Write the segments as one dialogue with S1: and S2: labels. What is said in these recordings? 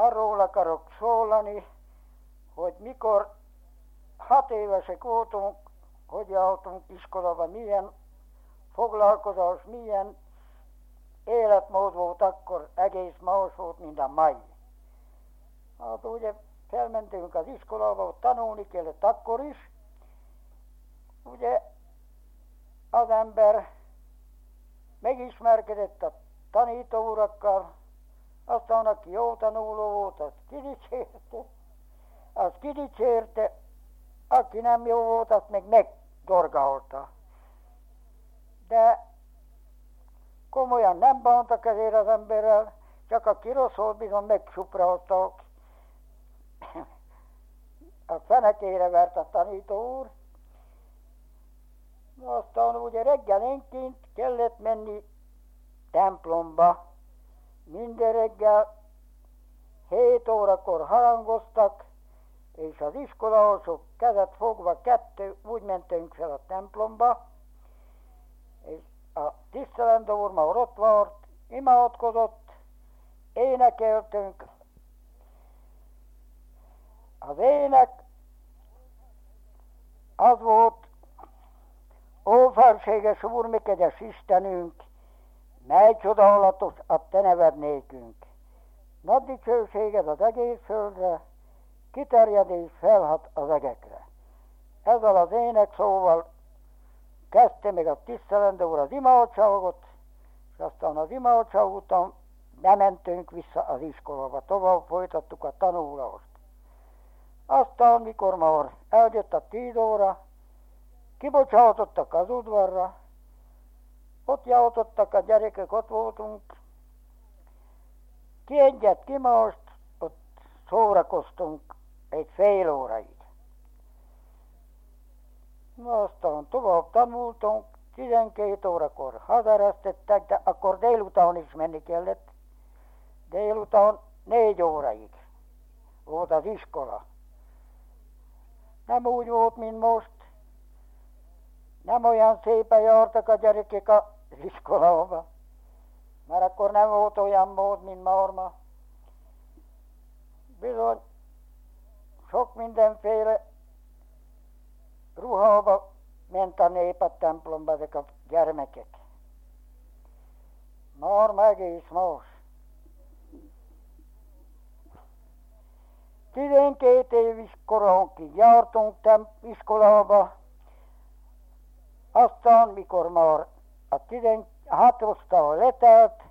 S1: arról akarok szólani, hogy mikor 6 évesek voltunk, hogy jártunk iskolába, milyen foglalkozás, milyen életmód volt akkor, egész más volt, mint a mai. Hát ugye felmentünk az iskolába, ott tanulni kellett akkor is. Ugye az ember megismerkedett a tanítóurakkal, aztán aki jó tanuló volt, az kidicsérte, aki nem jó volt, azt meg megdorgálta. De komolyan nem bántak ezért az emberrel, csak aki rossz volt, bizony megsuprálták. A fenekére vert a tanító úr. Aztán ugye reggelenként kellett menni templomba. Minden reggel 7 órakor harangoztak, és az iskolások kezet fogva 2 úgy mentünk fel a templomba, és a tisztelendő úr már ott volt, imádkozott, énekeltünk. Az ének az volt: ó, felséges Úr, mi kegyes Istenünk, mely csodálatos a te neved nékünk. Nagy dicsőséged az egész földre, kiterjed és felhat az egekre. Ezzel az ének szóval kezdte meg a tisztelendő úr az imádságot, és aztán az imádság után bementünk vissza az iskolába, tovább folytattuk a tanulást. Aztán, mikor már eljött a 10 óra, kibocsátottak az udvarra, ott játszottak a gyerekek, ott voltunk, ki egyet, ki mást, ott szórakoztunk egy fél óraig. Aztán tovább tanultunk, 12 órakor hazaeresztettek, de akkor délután is menni kellett. Délután 4 óraig volt az iskola. Nem úgy volt, mint most. Nem olyan szépen jártak a gyerekek az iskolába, mert akkor nem volt olyan mód, mint ma. Bizony, sok mindenféle ruhába ment a nép a templomba, ezek a gyermekek. Már egész más. 12 éves korunkig jártunk iskolába, aztán, mikor már a 16 osztály letelt,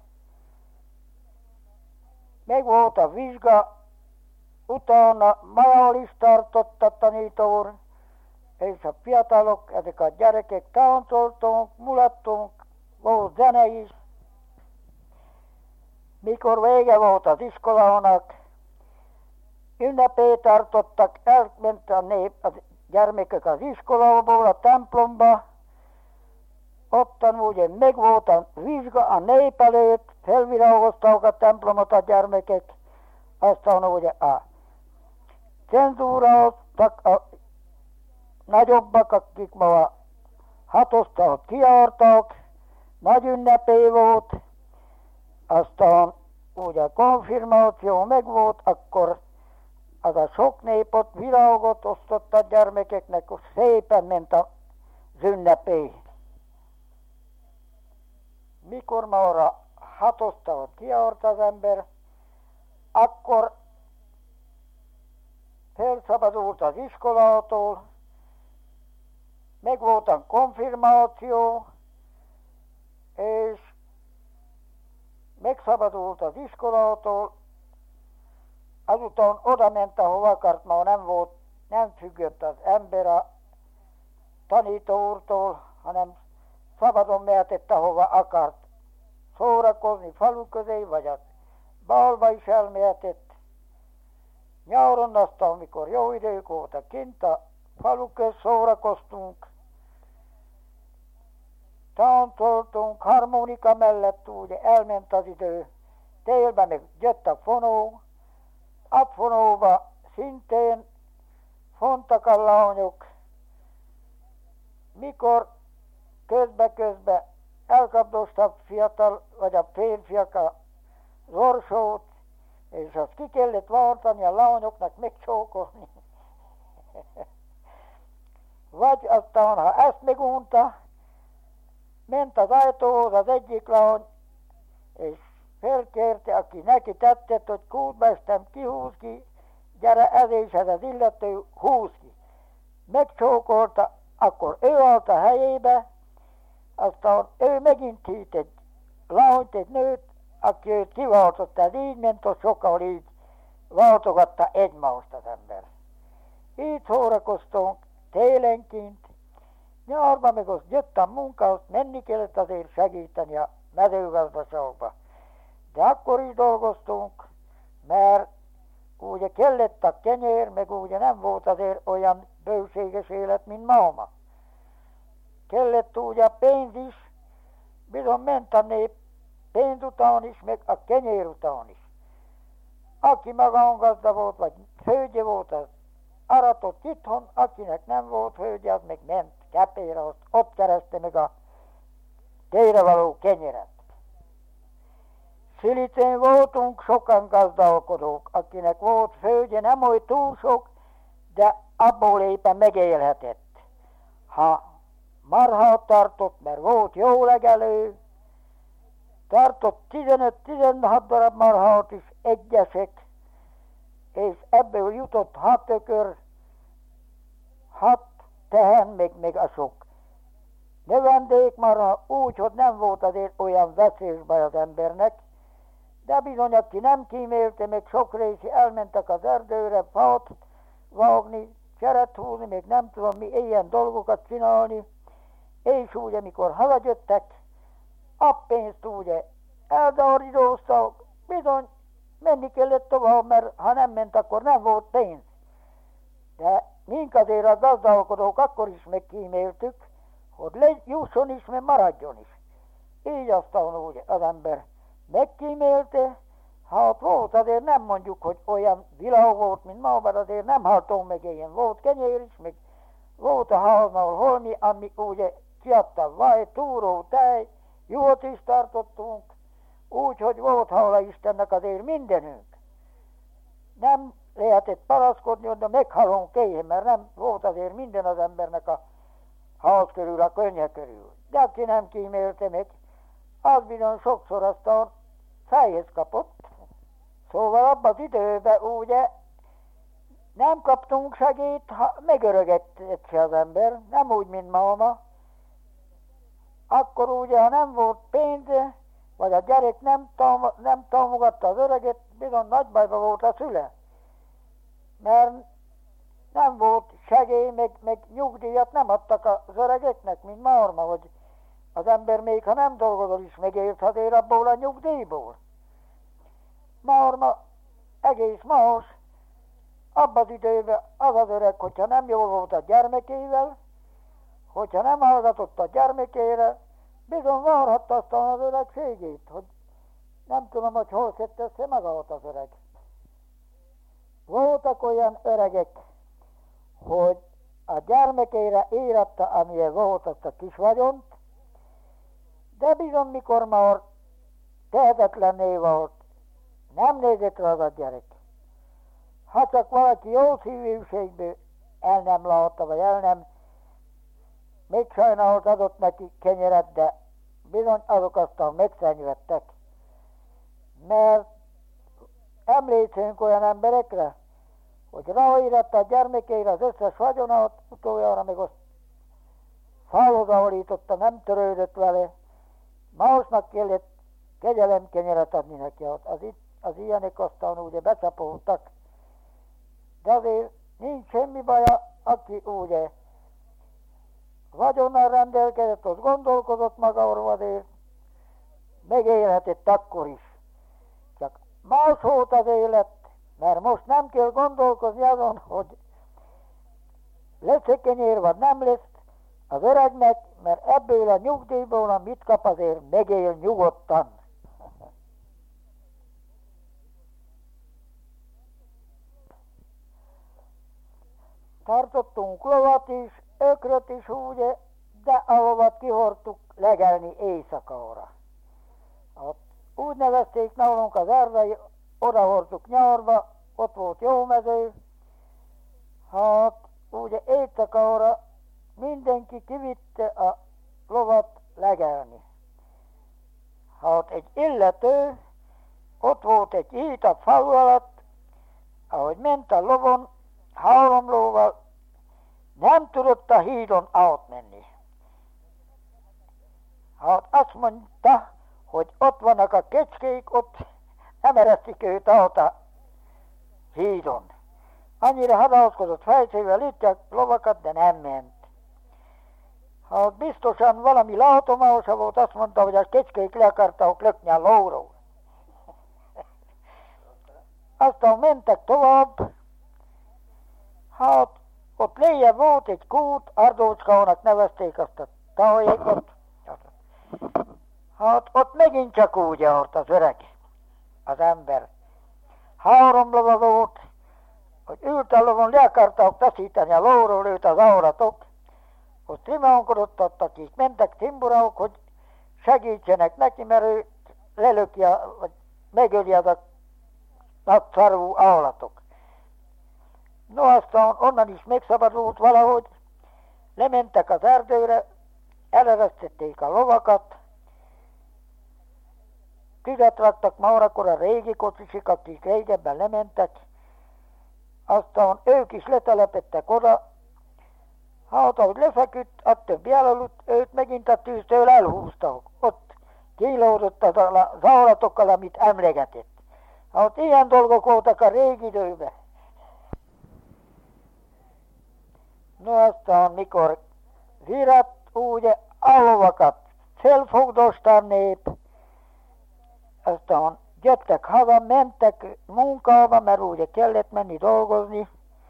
S1: meg volt a vizsga, utána majál is tartott a tanító úr, és a fiatalok, ezek a gyerekek táncoltunk, mulattunk, volt zene is. Mikor vége volt az iskolának, ünnepét tartottak, elment a nép, a gyermekek az iskolából a templomba, ottan ugye meg volt a vizsga a nép előtt, felvirágozták a templomot a gyermekek, aztán ugye a cenzúráztak a nagyobbak, akik ma a 6 osztályt kijártak, nagy ünnepé volt, aztán ugye a konfirmáció meg volt, akkor az a sok nép ott virágot osztott a gyermekeknek, szépen ment az ünnepé. Mikor már a 6 osztályt kijárt az ember, akkor felszabadult az iskolától, meg volt a konfirmáció, és megszabadult az iskolától, azután oda ment, ahova akart, már nem függött az ember a tanító úrtól, hanem szabadon mehetett, ahova akart szórakozni, falu közé, vagy a balba is elmehetett. Nyáron aztán, amikor jó idők voltak kint, a falu köz szórakoztunk, táncoltunk, harmonika mellett ugye elment az idő, télben meg jött a fonó, a fonóba szintén fontak a lányok, mikor közbe elkapdoztak fiatal, vagy a férfiak a zorsót, És azt ki kellett vartani a lányoknak megcsókolni. Vagy aztán, ha ezt megunta, ment az ajtóhoz az egyik lány, és felkérte, aki neki tettet, hogy kútbestem, ki húz ki, gyere ez és ez az illető, húz ki. Megcsókolta, akkor ő állt a helyébe, aztán ő megint hívt egy lányt, egy nőt, aki őt kiváltotta, ez így ment, hogy sokkal így váltogatta egymást az ember. Így szórakoztunk télenként, nyárban meg azt jöttem munkához, menni kellett azért segíteni a mezőgazdaságba. De akkor is dolgoztunk, mert ugye kellett a kenyér, meg ugye nem volt azért olyan bőséges élet, mint máma. Kellett ugye a pénz is, bizony ment a nép pénz után is, meg a kenyér után is. Aki magangazda volt, vagy földje volt, az aratott itthon, akinek nem volt földje, az meg ment Kepére, ott kereste meg a tére való kenyeret. Szilicén voltunk sokan gazdálkodók, akinek volt földje, nem oly túl sok, de abból éppen megélhetett. Ha marhát tartott, mert volt jó legelő, tartott 15-16 darab marhát is egyesek, és ebből jutott 6 ökör, 6 tehen, meg a sok növendékmarha, úgy, hogy nem volt azért olyan veszélyes baj az embernek, de bizony, aki nem kímélte, meg sok részi elmentek az erdőre fát vágni, cseret húzni, még nem tudom mi ilyen dolgokat csinálni, és úgy, amikor hazajöttek, a pénzt ugye eldaridóztak, bizony menni kellett tovább, mert ha nem ment, akkor nem volt pénz. De mink azért a gazdálkodók akkor is megkíméltük, hogy jusson is, meg maradjon is. Így aztán úgy az ember megkímélte, hát volt azért nem mondjuk, hogy olyan világ volt, mint ma, mert azért nem haltom meg ilyen. Volt kenyér is, meg volt a háznál holmi, ami ugye kiadta vaj, túró, tej, jót is tartottunk, úgy, hogy volt hála Istennek azért mindenünk. Nem lehetett panaszkodni, de meghalunk éhen, mert nem volt azért minden az embernek a ház körül, a könnye körül. De aki nem kímélte meg, az bizony sokszor aztán fejhez kapott. Szóval abban az időben ugye nem kaptunk segít, ha megöregedett se az ember, nem úgy, mint máma. Akkor ugye, ha nem volt pénze, vagy a gyerek nem támogatta az öreget, bizony nagy bajba volt a szüle. Mert nem volt segély, meg nyugdíjat nem adtak az öregeknek, mint máma, hogy az ember még ha nem dolgozol is megélt azért abból a nyugdíjból. Máma egész más, abban az időben az az öreg, hogyha nem jól volt a gyermekével, hogyha nem hallgatott a gyermekére, bizony várhatta aztán az öregségét, hogy nem tudom, hogy hol szedte össze magát az öreg. Voltak olyan öregek, hogy a gyermekére ératta, amilyen volt azt a kis vagyont, de bizony mikor már tehetetlenné volt, nem nézett rá az a gyerek. Ha csak valaki jó szívűségből el nem látta, vagy el nem, még sajnálat adott neki kenyeret, de bizony azok aztán megszennyvettek. Mert emlékszünk olyan emberekre, hogy ráíratta a gyermekeire az összes vagyonát, utoljára meg azt falhoz állította, nem törődött vele, másnak kellett kegyelemkenyeret adni neki. Az ilyenek aztán ugye becsapoltak, de azért nincs semmi baja, aki ugye vagyonnal rendelkezett, az gondolkozott magáról azért, megélhetett akkor is. Csak más volt az élet, mert most nem kell gondolkozni azon, hogy lesz-e kenyér, vagy nem lesz az öregnek, mert ebből a nyugdíjból, amit kap, azért megél nyugodtan. Tartottunk lovat is, ökröt is ugye, de a lovat kihordtuk legelni éjszakára. Úgy nevezték nálunk az erdei oda hordtuk nyarba, ott volt jó mező. Hát ugye éjszakára mindenki kivitte a lovat legelni. Hát egy illető, ott volt egy híd a falu alatt, ahogy ment a lovon, 3 lóval, nem tudott a hídon átmenni. Hát azt mondta, hogy ott vannak a kecskék, ott nem eresztik őt át a hídon. Annyira hadászkodott fejszével itt a lovakat, de nem ment. Hát biztosan valami látomása volt, azt mondta, hogy a kecskék le akartak lökni a lóról. Aztán mentek tovább, hát ott lejjebb volt egy kút, Ardócskának nevezték azt a tájékot. Hát ott megint csak úgy járt az öreg, az ember. 3 lova volt, hogy ült a lovon, le akartak taszítani a lóról őt az áratok. Ott rimánkodott, akik mentek timburáok, hogy segítsenek neki, mert ő lelöki, vagy megöli az a nagyszarvú állatok. No, aztán onnan is megszabadult valahogy, lementek az erdőre, eleresztették a lovakat, tüzet raktak már akkor a régi kocsisik, akik régebben lementek, aztán ők is letelepettek oda, hát ahogy lefeküdt, a többi elaludt, őt megint a tűztől elhúztak, ott kínlódott az állatokkal, amit emlegetett. Hát ilyen dolgok voltak a régi időben. No, aztán mikor virat, ugye a lovakat felfogdosta a nép, aztán jöttek haza, mentek munkába, mert ugye kellett menni dolgozni,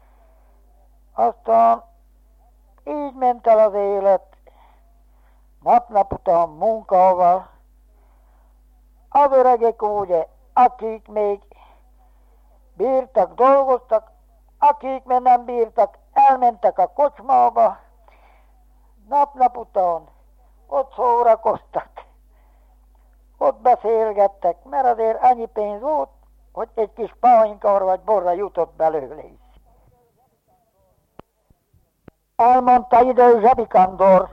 S1: aztán így ment el az élet, nap-nap után munkával. Az öregek ugye, akik még bírtak, dolgoztak, akik még nem bírtak, elmentek a kocsmába, nap-nap után ott szórakoztak, ott beszélgettek, mert azért annyi pénz volt, hogy egy kis pálinkára vagy borra jutott belőle is. Elmondta idő Zsebi Kandor,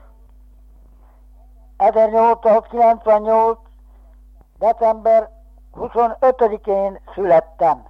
S1: 1898. december 25-én születtem.